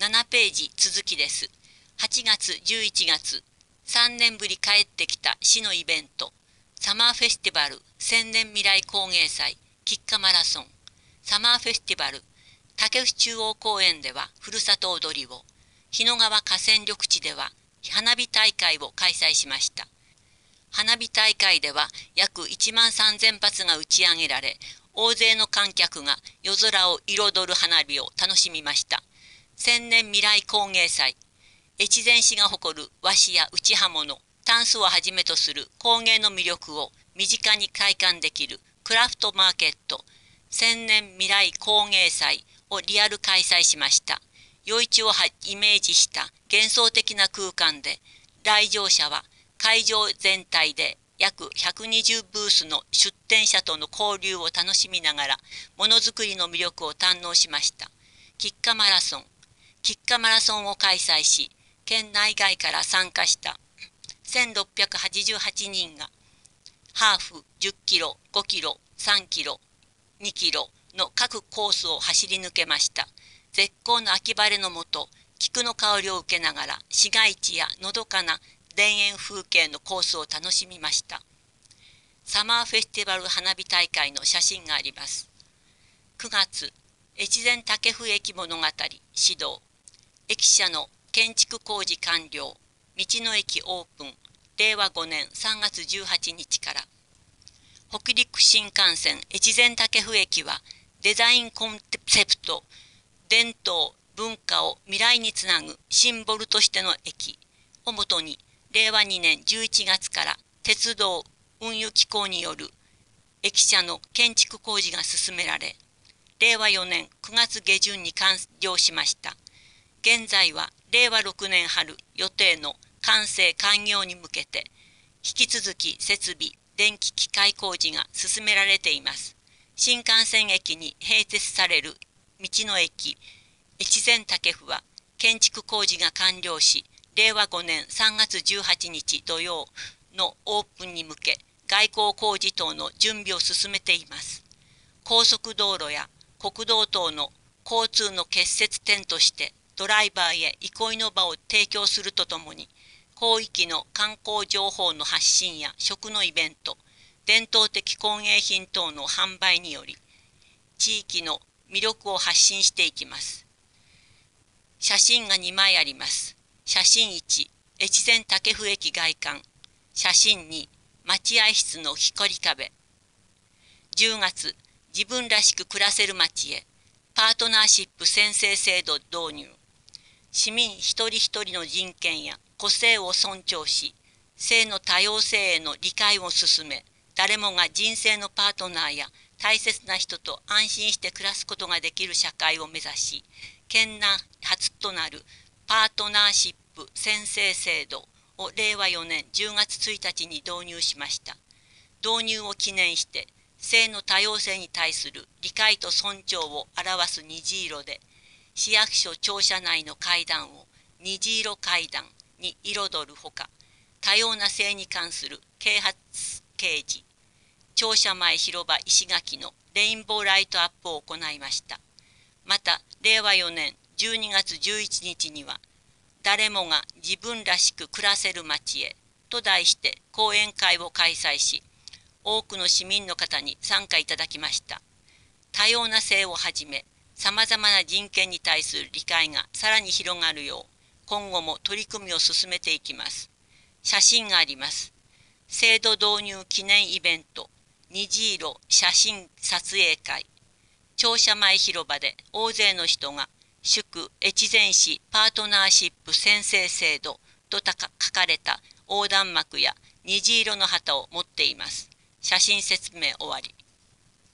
7ページ続きです。8月11月、3年ぶり帰ってきた市のイベント、サマーフェスティバル千年未来工芸祭菊花マラソン、サマーフェスティバル武生中央公園ではふるさと踊りを、日野川河川緑地では花火大会を開催しました。花火大会では約1万3000発が打ち上げられ、大勢の観客が夜空を彩る花火を楽しみました。千年未来工芸祭、越前市が誇る和紙や打刃物、タンスをはじめとする工芸の魅力を身近に体感できるクラフトマーケット、千年未来工芸祭をリアル開催しました。夜市をイメージした幻想的な空間で、来場者は会場全体で約120ブースの出展者との交流を楽しみながら、ものづくりの魅力を堪能しました。菊花マラソン。菊花マラソンを開催し、県内外から参加した1688人が、ハーフ10キロ、5キロ、3キロ、2キロの各コースを走り抜けました。絶好の秋晴れのもと、菊の香りを受けながら、市街地やのどかな田園風景のコースを楽しみました。サマーフェスティバル花火大会の写真があります。9月、越前武生駅物語始動。駅舎の建築工事完了。道の駅オープン。令和5年3月18日から。北陸新幹線越前武生駅は、デザインコンセプト、伝統、文化を未来につなぐシンボルとしての駅をもとに、令和2年11月から鉄道運輸機構による駅舎の建築工事が進められ、令和4年9月下旬に完了しました。現在は令和6年春予定の完成開業に向けて、引き続き設備、電気機械工事が進められています。新幹線駅に併設される道の駅越前武生は建築工事が完了し、令和5年3月18日土曜のオープンに向け、外交工事等の準備を進めています。高速道路や国道等の交通の結節点として、ドライバーへ憩いの場を提供するとともに、広域の観光情報の発信や食のイベント、伝統的工芸品等の販売により、地域の魅力を発信していきます。写真が2枚あります。写真1、越前武生駅外観。写真2、待合室の光壁。10月、自分らしく暮らせる街へ、パートナーシップ宣誓制度導入。市民一人一人の人権や個性を尊重し、性の多様性への理解を進め、誰もが人生のパートナーや大切な人と安心して暮らすことができる社会を目指し、県内初となるパートナーシップ宣誓制度を令和4年10月1日に導入しました。導入を記念して、性の多様性に対する理解と尊重を表す虹色で、市役所庁舎内の階段を虹色階段に彩るほか、多様な性に関する啓発掲示、庁舎前広場石垣のレインボーライトアップを行いました。また、令和4年12月11日には、誰もが自分らしく暮らせる街へと題して講演会を開催し、多くの市民の方に参加いただきました。多様な性をはじめ、さまざまな人権に対する理解がさらに広がるよう、今後も取り組みを進めていきます。写真があります。制度導入記念イベント、虹色写真撮影会。庁舎前広場で大勢の人が、祝越前市パートナーシップ宣誓制度と書かれた横断幕や虹色の旗を持っています。写真説明終わり。